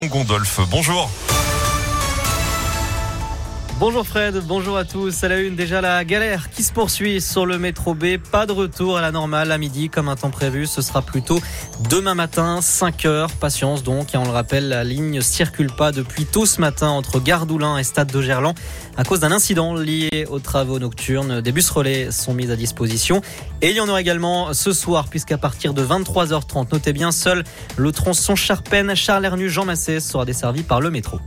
Gondolf, bonjour. Bonjour Fred, bonjour à tous. À la une, déjà la galère qui se poursuit sur le métro B. Pas de retour à la normale à midi comme un temps prévu. Ce sera plutôt demain matin, 5 heures. Patience donc. Et on le rappelle, la ligne ne circule pas depuis tôt ce matin entre Gare d'Oulin et Stade de Gerland à cause d'un incident lié aux travaux nocturnes. Des bus relais sont mis à disposition. Et il y en aura également ce soir puisqu'à partir de 23h30, notez bien, seul le tronçon Charpennes, Charles Hernu, Jean Massé sera desservi par le métro.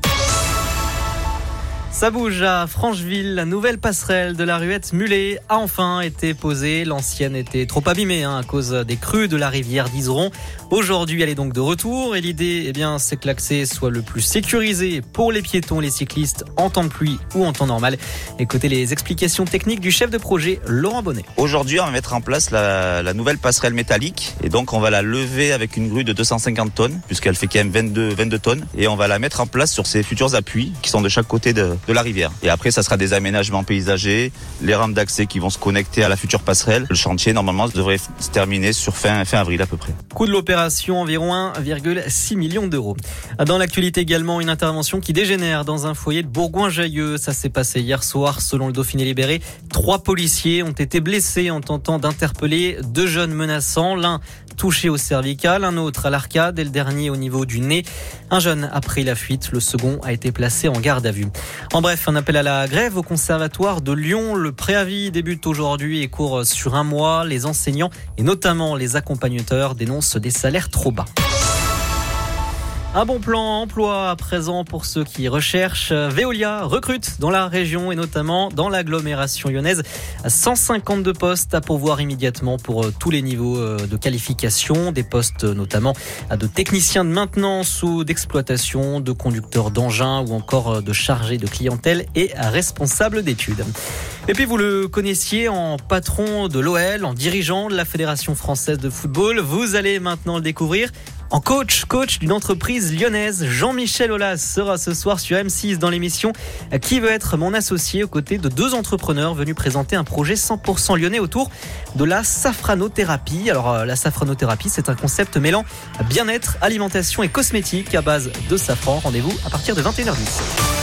Ça bouge à Francheville, la nouvelle passerelle de la ruette Mulet a enfin été posée. L'ancienne était trop abîmée à cause des crues de la rivière d'Iseron. Aujourd'hui, elle est donc de retour et l'idée, c'est que l'accès soit le plus sécurisé pour les piétons et les cyclistes en temps de pluie ou en temps normal. Écoutez les explications techniques du chef de projet, Laurent Bonnet. Aujourd'hui, on va mettre en place la nouvelle passerelle métallique et donc on va la lever avec une grue de 250 tonnes puisqu'elle fait quand même 22 tonnes et on va la mettre en place sur ses futurs appuis qui sont de chaque côté de la rivière. Et après, ça sera des aménagements paysagers, les rampes d'accès qui vont se connecter à la future passerelle. Le chantier, normalement, devrait se terminer sur fin avril à peu près. Coût de l'opération, environ 1,6 million d'euros. Dans l'actualité également, une intervention qui dégénère dans un foyer de Bourgoin-Jallieu. Ça s'est passé hier soir, selon le Dauphiné libéré. 3 policiers ont été blessés en tentant d'interpeller 2 jeunes menaçants. L'un touché au cervical, un autre à l'arcade et le dernier au niveau du nez. Un jeune a pris la fuite, le second a été placé en garde à vue. En bref, un appel à la grève au conservatoire de Lyon. Le préavis débute aujourd'hui et court sur un mois. Les enseignants et notamment les accompagnateurs dénoncent des salaires trop bas. Un bon plan emploi à présent pour ceux qui recherchent. Veolia recrute dans la région et notamment dans l'agglomération lyonnaise 152 postes à pourvoir immédiatement pour tous les niveaux de qualification. Des postes notamment de techniciens de maintenance ou d'exploitation, de conducteurs d'engins ou encore de chargés de clientèle et responsables d'études. Et puis vous le connaissiez en patron de l'OL, en dirigeant de la Fédération française de football. Vous allez maintenant le découvrir en coach d'une entreprise lyonnaise. Jean-Michel Aulas sera ce soir sur M6 dans l'émission Qui veut être mon associé, aux côtés de 2 entrepreneurs venus présenter un projet 100% lyonnais autour de la safranothérapie. Alors la safranothérapie, c'est un concept mêlant bien-être, alimentation et cosmétique à base de safran. Rendez-vous à partir de 21h10.